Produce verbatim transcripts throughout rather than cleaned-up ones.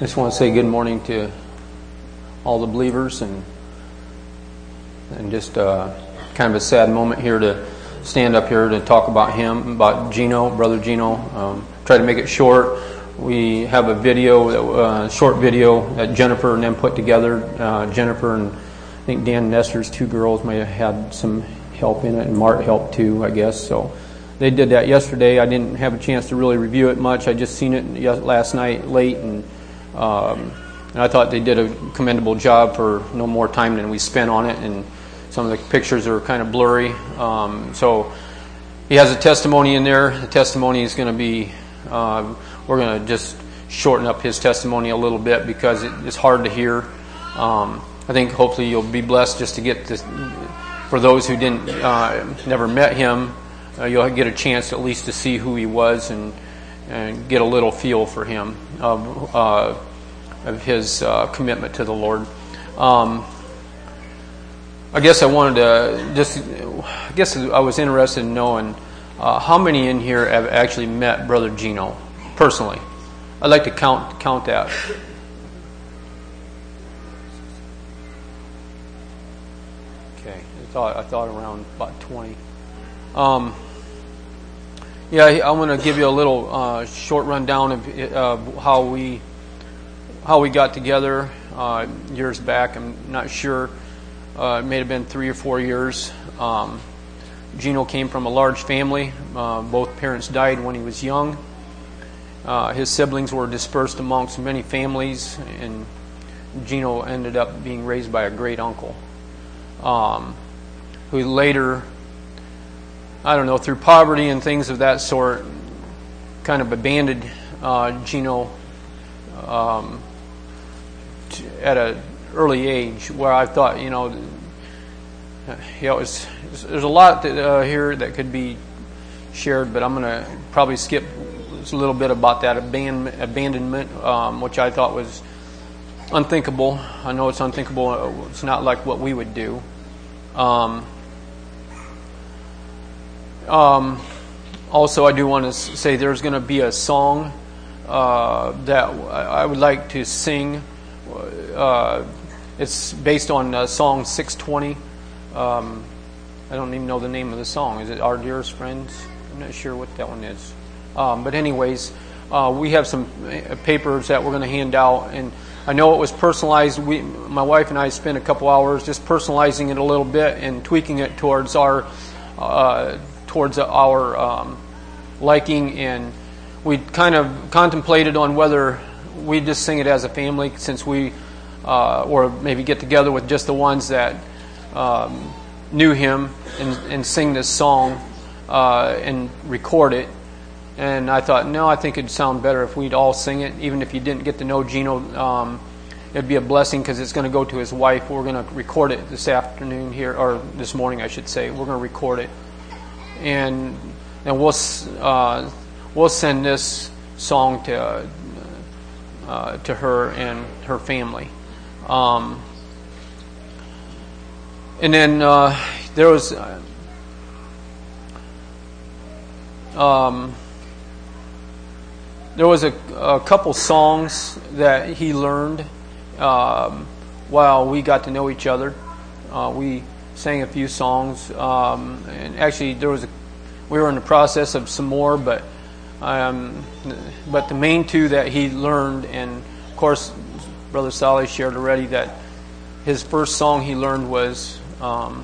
just want to say good morning to all the believers, and and just uh, kind of a sad moment here to stand up here to talk about him, about Gino, Brother Gino. Um, try to make it short. We have a video, uh, short video that Jennifer and them put together. Uh, Jennifer and I think Dan Nestor's two girls may have had some help in it, and Mart helped too, I guess. So they did that yesterday. I didn't have a chance to really review it much. I just seen it last night late, and um, and I thought they did a commendable job for no more time than we spent on it. And some of the pictures are kind of blurry. Um, so he has a testimony in there. The testimony is going to be, uh, we're going to just shorten up his testimony a little bit because it, it's hard to hear. Um, I think hopefully you'll be blessed just to get this. For those who didn't, uh, never met him, uh, you'll get a chance at least to see who he was and, and get a little feel for him of, uh, of his uh, commitment to the Lord. Um, I guess I wanted to just, I guess I was interested in knowing uh, how many in here have actually met Brother Gino personally. I'd like to count count that. Okay, I thought I thought around about twenty. Um, yeah, I want to give you a little uh, short rundown of uh, how we how we got together uh, years back. I'm not sure. Uh, it may have been three or four years. Um, Gino came from a large family. Uh, both parents died when he was young. Uh, his siblings were dispersed amongst many families, and Gino ended up being raised by a great uncle, um, who later, I don't know, through poverty and things of that sort, kind of abandoned uh, Gino um, t- at a early age, where I thought, you know, you know, it's, there's a lot that, uh, here that could be shared, but I'm going to probably skip a little bit about that abandonment, abandonment um, which I thought was unthinkable. I know it's unthinkable. It's not like what we would do. Um, um, also, I do want to say there's going to be a song uh, that I would like to sing. Uh, It's based on uh, song six twenty. Um, I don't even know the name of the song. Is it Our Dearest Friends? I'm not sure what that one is. Um, but anyways, uh, we have some papers that we're going to hand out. And I know it was personalized. We, my wife and I spent a couple hours just personalizing it a little bit and tweaking it towards our uh, towards our um, liking. And we kind of contemplated on whether we just sing it as a family, since we Uh, or maybe get together with just the ones that um, knew him and, and sing this song uh, and record it. And I thought, no, I think it'd sound better if we'd all sing it, even if you didn't get to know Gino. Um, it'd be a blessing because it's going to go to his wife. We're going to record it this afternoon here, or this morning, I should say. We're going to record it, and and we'll uh, we'll send this song to uh, to her and her family. Um, and then uh, there was uh, um, there was a, a couple songs that he learned um, while we got to know each other. Uh, we sang a few songs, um, and actually there was a, we were in the process of some more, but um, but the main two that he learned, and of course, Brother Sally shared already that his first song he learned was um,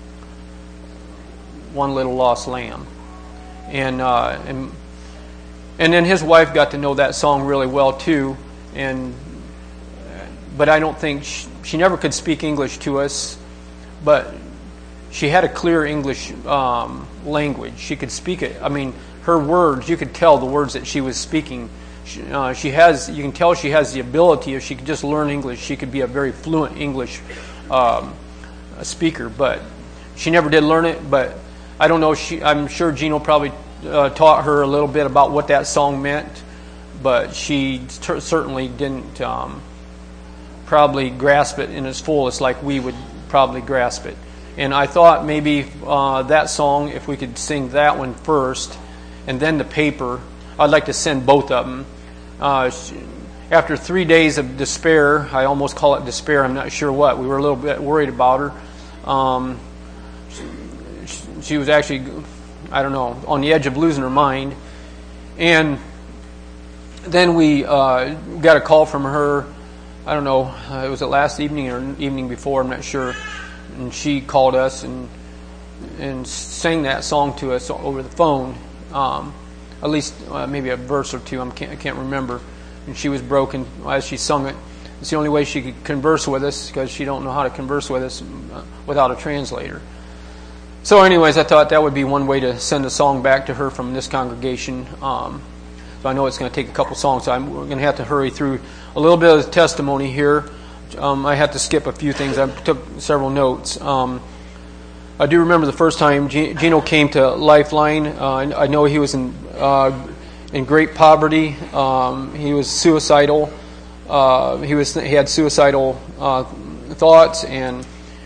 "One Little Lost Lamb," and uh, and and then his wife got to know that song really well too. And but I don't think she, she never could speak English to us, but she had a clear English um, language. She could speak it. I mean, her words, you could tell the words that she was speaking. She, uh, she has, you can tell she has the ability. If she could just learn English, she could be a very fluent English um, speaker. But she never did learn it. But I don't know. She, I'm sure Gino probably uh, taught her a little bit about what that song meant. But she t- certainly didn't um, probably grasp it in its fullest like we would probably grasp it. And I thought maybe uh, that song, if we could sing that one first, and then the paper. I'd like to send both of them. Uh, after three days of despair, I almost call it despair, I'm not sure what, we were a little bit worried about her. Um, she, she was actually, I don't know, on the edge of losing her mind. And then we uh, got a call from her, I don't know, uh, it was it last evening or evening before, I'm not sure. And she called us and and sang that song to us over the phone. Um, at least uh, maybe a verse or two, I can't, I can't remember. And she was broken as she sung it. It's the only way she could converse with us, because she don't know how to converse with us without a translator. So anyways, I thought that would be one way to send a song back to her from this congregation. Um, so I know it's going to take a couple songs, so I'm, we're going to have to hurry through a little bit of the testimony here. Um, I had to skip a few things. I took several notes. Um, I do remember the first time Gino came to Lifeline. Uh, I know he was in uh, in great poverty. Um, he was suicidal. Uh, he was he had suicidal uh, thoughts, and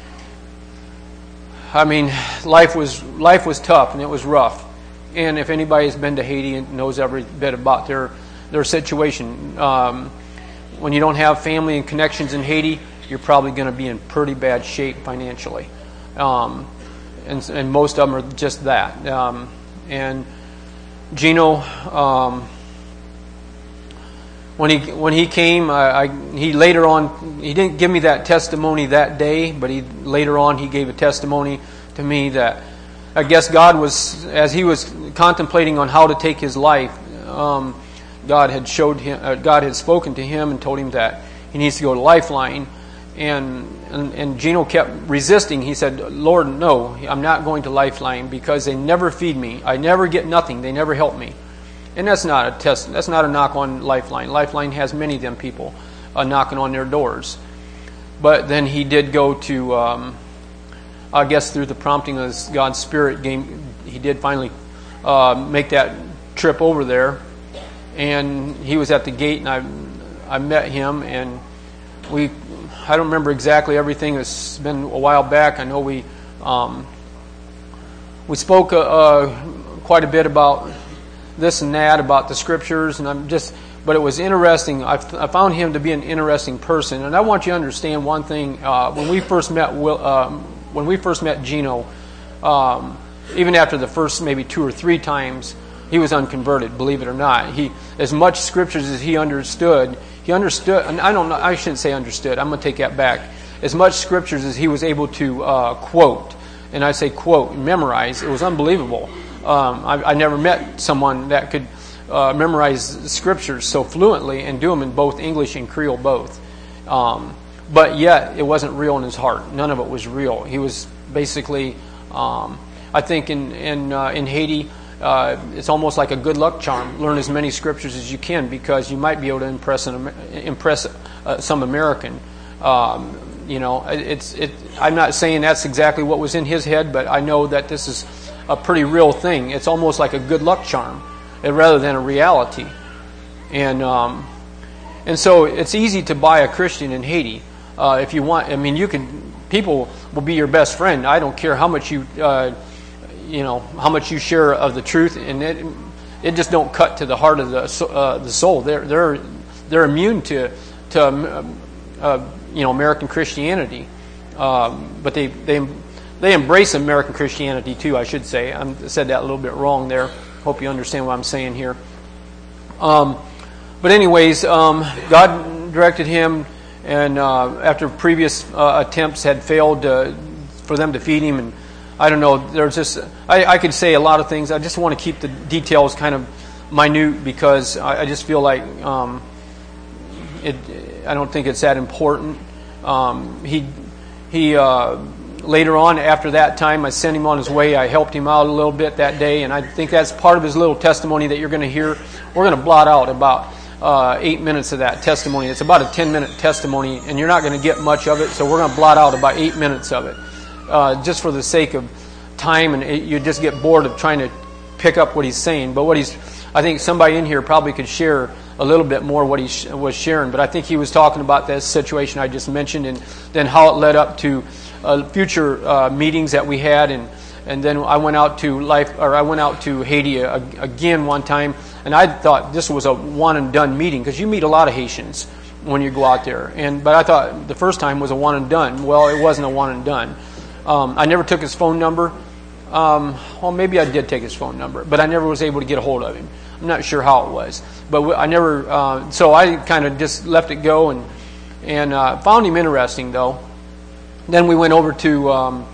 I mean, life was life was tough and it was rough. And if anybody has been to Haiti and knows every bit about their their situation, um, when you don't have family and connections in Haiti, you're probably going to be in pretty bad shape financially. Um, and, and most of them are just that. Um, and Gino, um, when he when he came, I, I, he later on, he didn't give me that testimony that day, but he later on he gave a testimony to me that I guess God was, as he was contemplating on how to take his life, um, God had showed him, uh, God had spoken to him and told him that he needs to go to Lifeline. And, and and Gino kept resisting. He said, Lord, no, I'm not going to Lifeline because they never feed me. I never get nothing. They never help me. And that's not a test. That's not a knock on Lifeline. Lifeline has many of them people uh, knocking on their doors. But then he did go to, um, I guess through the prompting of God's Spirit, game, he did finally uh, make that trip over there. And he was at the gate, and I I met him, and we. I don't remember exactly everything. It's been a while back. I know we um, we spoke uh, uh, quite a bit about this and that, about the scriptures, and I'm just. But it was interesting. I, I found him to be an interesting person, and I want you to understand one thing. Uh, when we first met, Will, um, when we first met Gino, um, even after the first maybe two or three times, he was unconverted. Believe it or not, he as much scriptures as he understood. He understood, and I don't know, I shouldn't say understood, I'm going to take that back. As much scriptures as he was able to uh, quote, and I say quote, memorize, it was unbelievable. Um, I, I never met someone that could uh, memorize scriptures so fluently and do them in both English and Creole both. Um, but yet, it wasn't real in his heart. None of it was real. He was basically, um, I think in, in, uh, in Haiti, Uh, it's almost like a good luck charm. Learn as many scriptures as you can because you might be able to impress an, impress uh, some American. Um, you know, it's it. I'm not saying that's exactly what was in his head, but I know that this is a pretty real thing. It's almost like a good luck charm, rather than a reality. And um, and so it's easy to buy a Christian in Haiti uh, if you want. I mean, you can. People will be your best friend. I don't care how much you. Uh, you know how much you share of the truth, and it it just don't cut to the heart of the uh, the soul. They're they're they're immune to to um, uh, you know American Christianity, um, but they they they embrace American Christianity too. I should say I said that a little bit wrong there. Hope you understand what I'm saying here. Um, but anyways, um, God directed him, and uh, after previous uh, attempts had failed uh, for them to feed him, and I don't know, there's just, I, I could say a lot of things. I just want to keep the details kind of minute because I, I just feel like um, it. I don't think it's that important. Um, he, he uh, later on, after that time, I sent him on his way. I helped him out a little bit that day, and I think that's part of his little testimony that you're going to hear. We're going to blot out about uh, eight minutes of that testimony. It's about a ten-minute testimony, and you're not going to get much of it, so we're going to blot out about eight minutes of it. Uh, just for the sake of time, and it, you just get bored of trying to pick up what he's saying. But what he's, I think somebody in here probably could share a little bit more what he sh- was sharing. But I think he was talking about this situation I just mentioned, and then how it led up to uh, future uh, meetings that we had, and and then I went out to life, or I went out to Haiti again one time and I thought this was a one and done meeting, because you meet a lot of Haitians when you go out there. And but I thought the first time was a one and done. Well, it wasn't a one and done. Um, I never took his phone number. Um, well, maybe I did take his phone number, but I never was able to get a hold of him. I'm not sure how it was, but I never. Uh, so I kind of just left it go, and and uh, found him interesting though. Then we went over to. Um,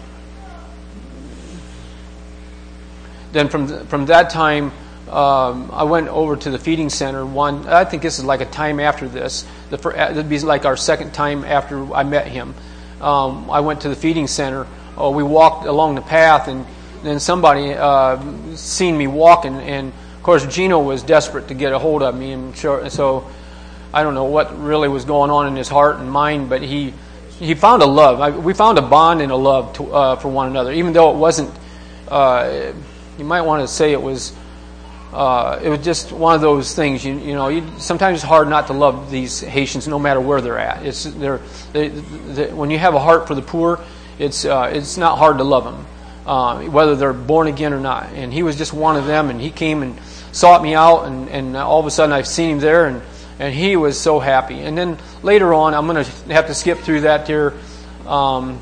then from from that time. Um, I went over to the feeding center. One, I think this is like a time after this. The first, it'd be like our second time after I met him. Um, I went to the feeding center. Oh, we walked along the path, and then somebody uh, seen me walking, and of course Gino was desperate to get a hold of me, and so, so I don't know what really was going on in his heart and mind, but he he found a love. I, we found a bond and a love to, uh, for one another, even though it wasn't. Uh, you might want to say it was. Uh, it was just one of those things, you, you know. You, sometimes it's hard not to love these Haitians, no matter where they're at. It's they're, they, they, when you have a heart for the poor, it's uh, it's not hard to love them, uh, whether they're born again or not. And he was just one of them, and he came and sought me out, and, and all of a sudden I've seen him there, and, and he was so happy. And then later on, I'm going to have to skip through that here. Um,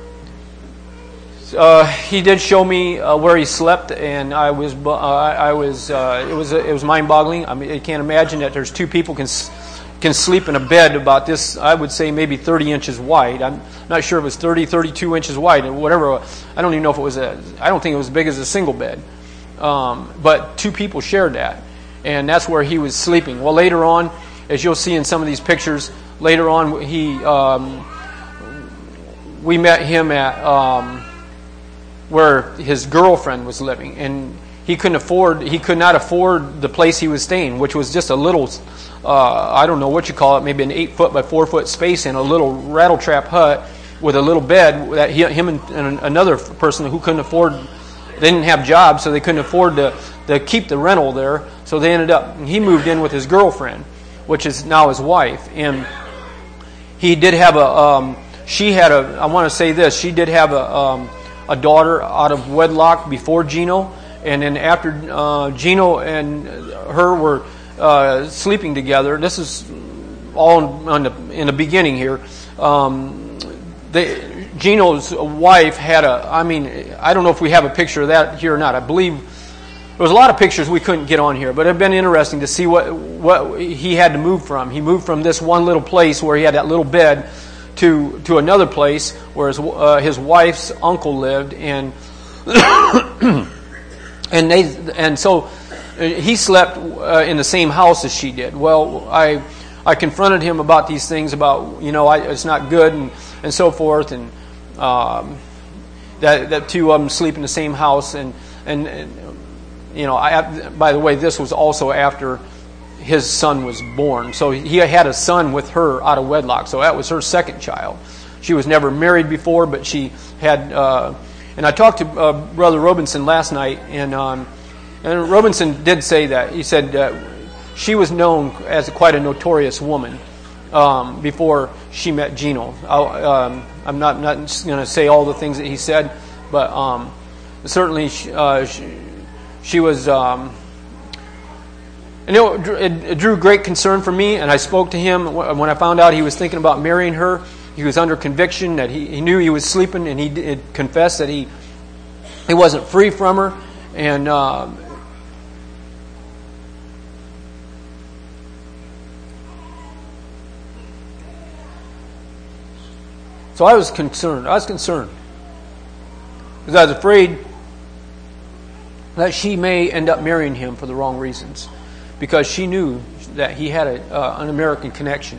Uh, he did show me uh, where he slept, and I was, uh, I was, uh, it was, it was mind-boggling. I mean, I can't imagine that there's two people can can sleep in a bed about this. I would say maybe thirty inches wide. I'm not sure if it was thirty, thirty-two inches wide, or whatever. I don't even know if it was a. I don't think it was as big as a single bed. Um, but two people shared that, and that's where he was sleeping. Well, later on, as you'll see in some of these pictures, later on he, um, we met him at. Um, where his girlfriend was living, and he couldn't afford, he could not afford the place he was staying, which was just a little, uh, I don't know what you call it, maybe an eight foot by four foot space in a little rattle trap hut with a little bed that he, him and, and another person who couldn't afford, they didn't have jobs, so they couldn't afford to, to keep the rental there, so they ended up, he moved in with his girlfriend, which is now his wife, and he did have a, um, she had a, I want to say this, she did have a, um, a daughter out of wedlock before Gino, and then after uh, Gino and her were uh, sleeping together. This is all in the, in the beginning here. Um, they, Gino's wife had a. I mean, I don't know if we have a picture of that here or not. I believe there was a lot of pictures we couldn't get on here, but it'd been interesting to see what what he had to move from. He moved from this one little place where he had that little bed. To, to another place where his, uh, his wife's uncle lived, and and they and so he slept uh, in the same house as she did. Well, I I confronted him about these things, about you know I, it's not good and, and so forth, and um, that that two of them sleep in the same house, and and, and you know I, by the way, this was also after his son was born. So he had a son with her out of wedlock. So that was her second child. She was never married before, but she had... Uh, and I talked to uh, Brother Robinson last night, and um, and Robinson did say that. He said uh, she was known as quite a notorious woman um, before she met Gino. Um, I'm not, not going to say all the things that he said, but um, certainly uh, she, she was... Um, And it, it drew great concern for me, and I spoke to him when I found out he was thinking about marrying her. He was under conviction that he, he knew he was sleeping, and he did confess that he he wasn't free from her. And um, so I was concerned. I was concerned because I was afraid that she may end up marrying him for the wrong reasons, because she knew that he had a, uh, an American connection.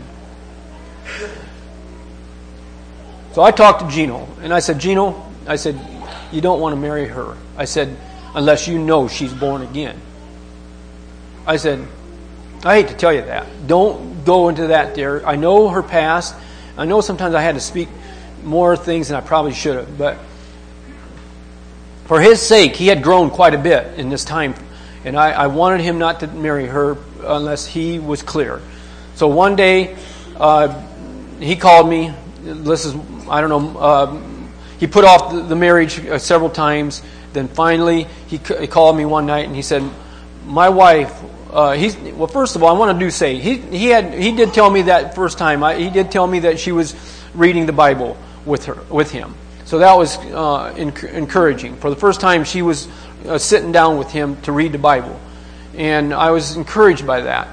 So I talked to Gino, and I said, Gino, I said, you don't want to marry her. I said, unless you know she's born again. I said, I hate to tell you that. Don't go into that there. I know her past. I know sometimes I had to speak more things than I probably should have, but for his sake, he had grown quite a bit in this time. And I, I wanted him not to marry her unless he was clear. So one day, uh, he called me. This is, I don't know, uh, he put off the, the marriage uh, several times. Then finally, he, he called me one night and he said, my wife Uh, he's well. First of all, I want to do say he he had he did tell me that first time. I, he did tell me that she was reading the Bible with her with him. So that was uh, enc- encouraging. For the first time, she was uh, sitting down with him to read the Bible, and I was encouraged by that.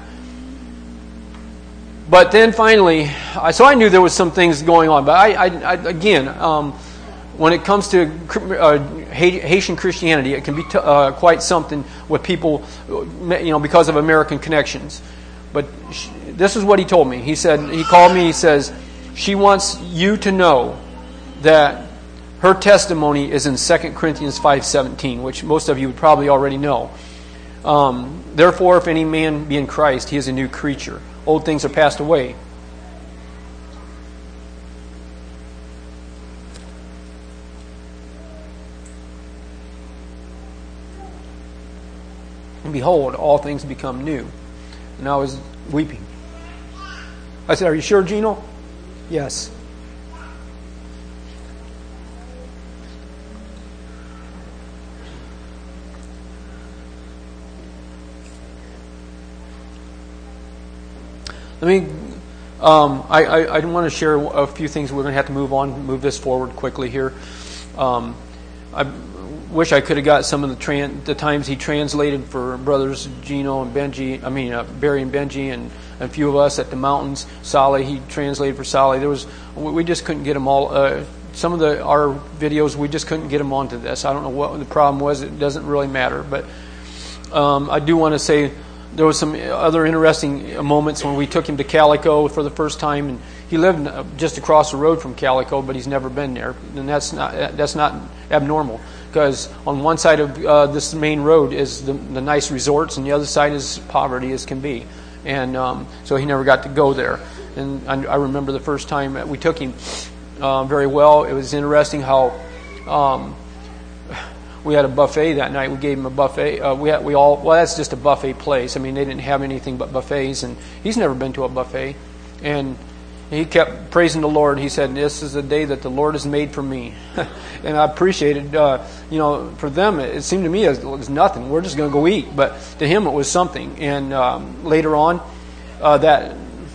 But then finally, I, so I knew there was some things going on. But I, I, I again, um, when it comes to uh, Haitian Christianity, it can be t- uh, quite something with people, you know, because of American connections. But she, this is what he told me. He said, he called me. He says, she wants you to know that her testimony is in Second Corinthians five seventeen, which most of you would probably already know. Um, Therefore, if any man be in Christ, he is a new creature. Old things are passed away. And behold, all things become new. And I was weeping. I said, are you sure, Gino? Yes. Let me. Um, I, I, I want to share a few things. We're going to have to move on, move this forward quickly here. Um, I wish I could have got some of the tran- the times he translated for brothers Gino and Benji. I mean uh, Barry and Benji, and a few of us at the mountains. Sally, he translated for Sally. There was we just couldn't get them all. Uh, some of the our videos we just couldn't get them onto this. I don't know what the problem was. It doesn't really matter, but um, I do want to say. There was some other interesting moments when we took him to Calico for the first time, and he lived just across the road from Calico, but he's never been there, and that's not that's not abnormal because on one side of uh, this main road is the, the nice resorts, and the other side is poverty as can be, and um, so he never got to go there. And I, I remember the first time that we took him uh, very well. It was interesting how. Um, We had a buffet that night. We gave him a buffet. Uh, we had, we all well, that's just a buffet place. I mean, they didn't have anything but buffets, and he's never been to a buffet. And he kept praising the Lord. He said, "This is the day that the Lord has made for me," and I appreciated. Uh, you know, for them, it seemed to me as it was nothing. We're just going to go eat, but to him, it was something. And um, later on, uh, that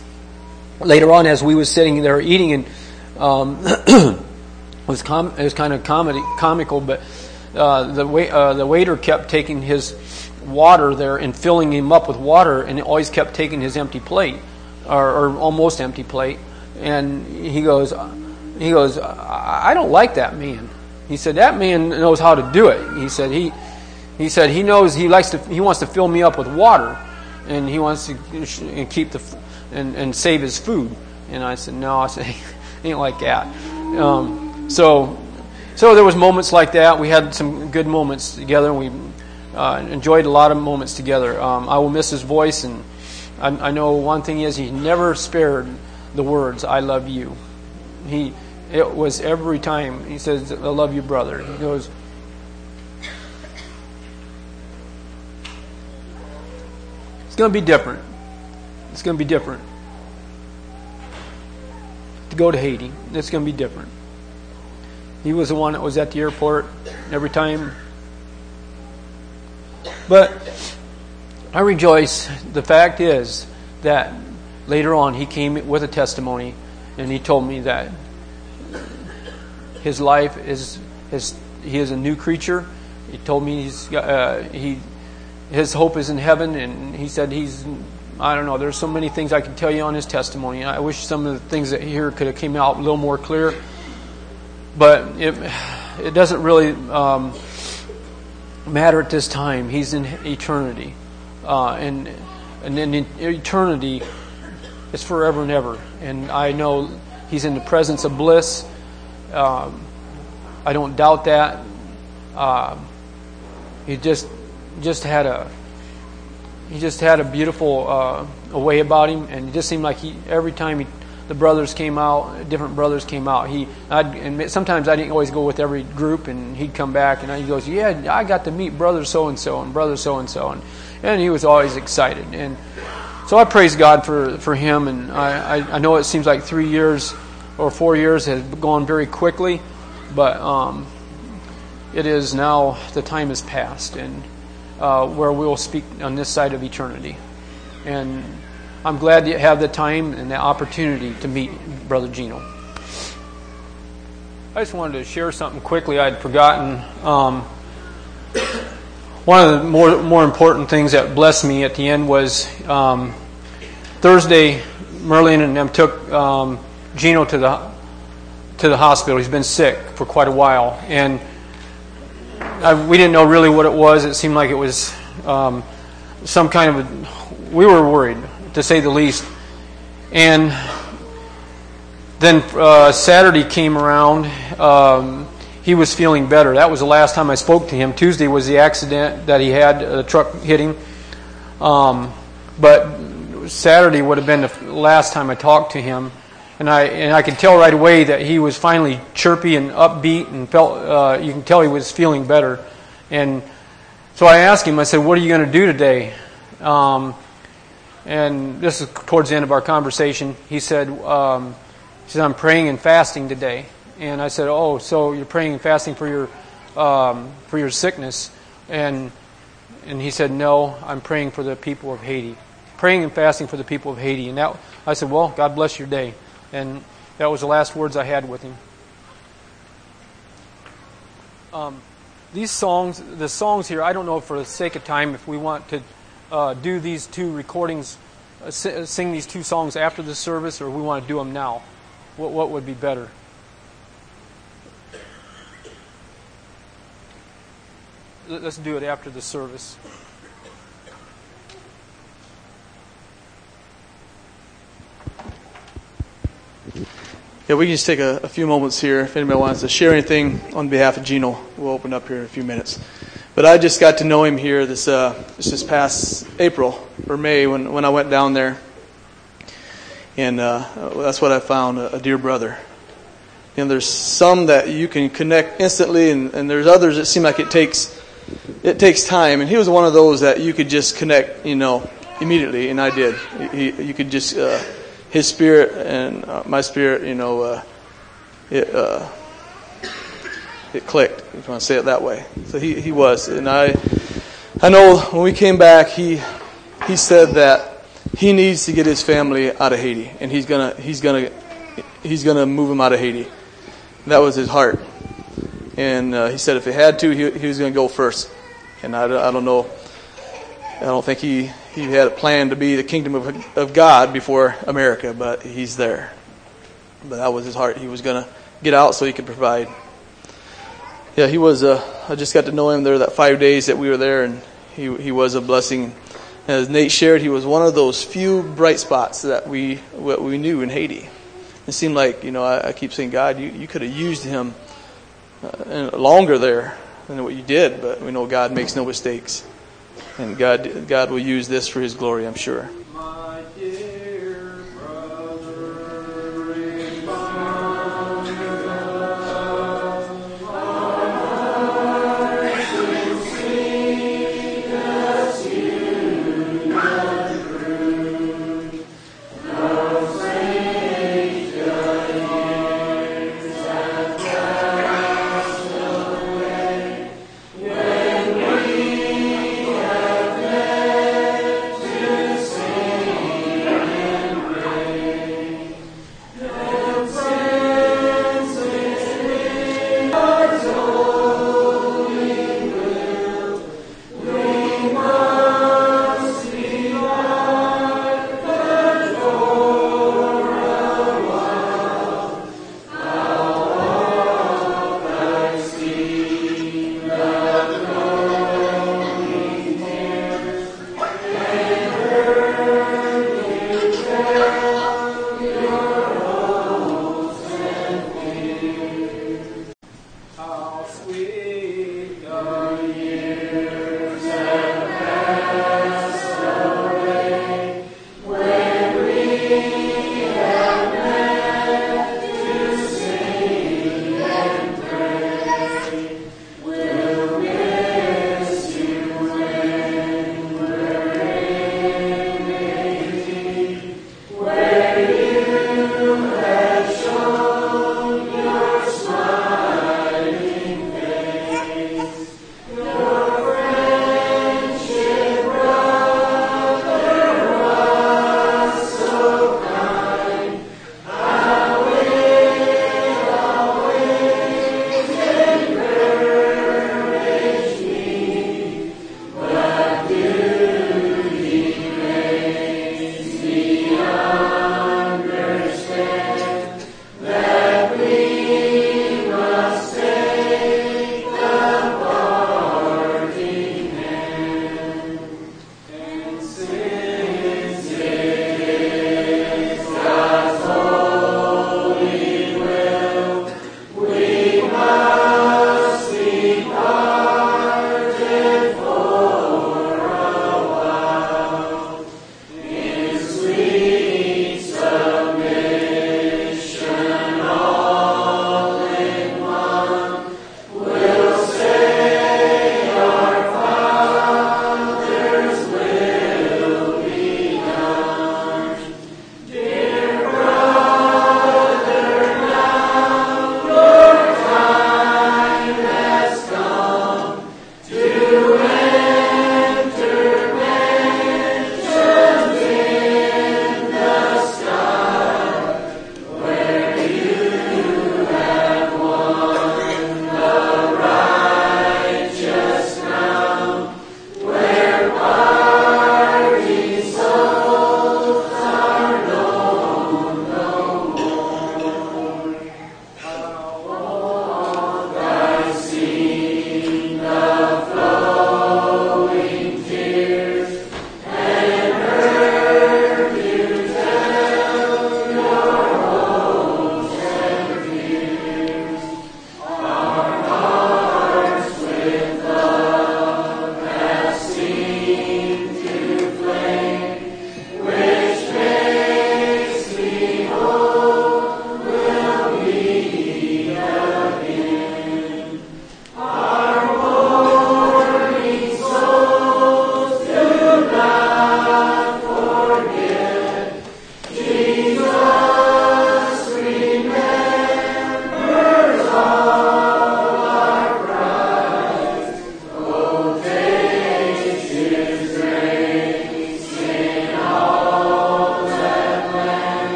later on, as we was sitting there eating, and um, it was com- it was kind of comedy comical, but. Uh, the wait, uh, the waiter kept taking his water there and filling him up with water, and always kept taking his empty plate, or, or almost empty plate. And he goes, he goes, I don't like that man. He said that man knows how to do it. He said he, he said he knows he likes to he wants to fill me up with water, and he wants to keep the and, and save his food. And I said no, I said ain't like that. Um, so. So there was moments like that. We had some good moments together, and we uh, enjoyed a lot of moments together. Um, I will miss his voice, and I, I know one thing is he never spared the words, I love you. He, it was every time he says, I love you, brother. He goes, it's going to be different. It's going to be different. To go to Haiti, it's going to be different. He was the one that was at the airport every time. But I rejoice. The fact is that later on he came with a testimony, and he told me that his life is his he is a new creature. He told me he's uh, he his hope is in heaven, and he said he's I don't know. There's so many things I can tell you on his testimony. I wish some of the things that here could have came out a little more clear. But it it doesn't really um, matter at this time. He's in eternity, uh, and and in eternity, it's forever and ever. And I know he's in the presence of bliss. Um, I don't doubt that. Uh, he just just had a he just had a beautiful uh, a way about him, and it just seemed like he every time he. The brothers came out, different brothers came out. He, I'd, and sometimes I didn't always go with every group, and he'd come back and he goes, "Yeah, I got to meet brother so and so and brother so and so," and and he was always excited. And so I praise God for for him. And I, I, I know it seems like three years or four years has gone very quickly, but um, it is now the time has passed, and uh, where we will speak on this side of eternity. And I'm glad to have the time and the opportunity to meet Brother Gino. I just wanted to share something quickly I'd forgotten. Um, one of the more more important things that blessed me at the end was um, Thursday, Merlin and them took um, Gino to the to the hospital. He's been sick for quite a while, and I, we didn't know really what it was. It seemed like it was um, some kind of a, we were worried, to say the least. And then uh, Saturday came around. Um, he was feeling better. That was the last time I spoke to him. Tuesday was the accident that he had, a truck hitting. Um, but Saturday would have been the last time I talked to him. And I and I could tell right away that he was finally chirpy and upbeat, and felt uh, you can tell he was feeling better. And so I asked him, I said, "What are you going to do today?" Um, and this is towards the end of our conversation. He said, um, "He said I'm praying and fasting today." And I said, "Oh, so you're praying and fasting for your um, for your sickness?" And and he said, "No, I'm praying for the people of Haiti, praying and fasting for the people of Haiti." And that I said, "Well, God bless your day." And that was the last words I had with him. Um, these songs, the songs here, I don't know, for the sake of time, if we want to uh, do these two recordings, uh, sing these two songs after the service, or we want to do them now. What, what would be better? Let's do it after the service. Yeah, we can just take a, a few moments here. If anybody wants to share anything on behalf of Gino, we'll open up here in a few minutes. But I just got to know him here this uh, this, this past April or May when, when I went down there. And uh, that's what I found, a, a dear brother. And there's some that you can connect instantly, and, and there's others that seem like it takes it takes time. And he was one of those that you could just connect, you know, immediately, and I did. He, you could just... Uh, His spirit and uh, my spirit, you know, uh, it uh, it clicked, if you want to say it that way. So he, he was. And I I know when we came back, he he said that he needs to get his family out of Haiti, and he's gonna he's gonna he's gonna move them out of Haiti. That was his heart. And uh, he said if he had to, he, he was gonna go first. And I, I don't know. I don't think he, he had a plan to be the kingdom of, of God before America, but he's there. But that was his heart. He was going to get out so he could provide. Yeah, he was. Uh, I just got to know him there that five days that we were there, and he he was a blessing. As Nate shared, he was one of those few bright spots that we what we knew in Haiti. It seemed like, you know, I, I keep saying, God, you, you could have used him uh, longer there than what you did, but we know God makes no mistakes. And God, God will use this for His glory, I'm sure.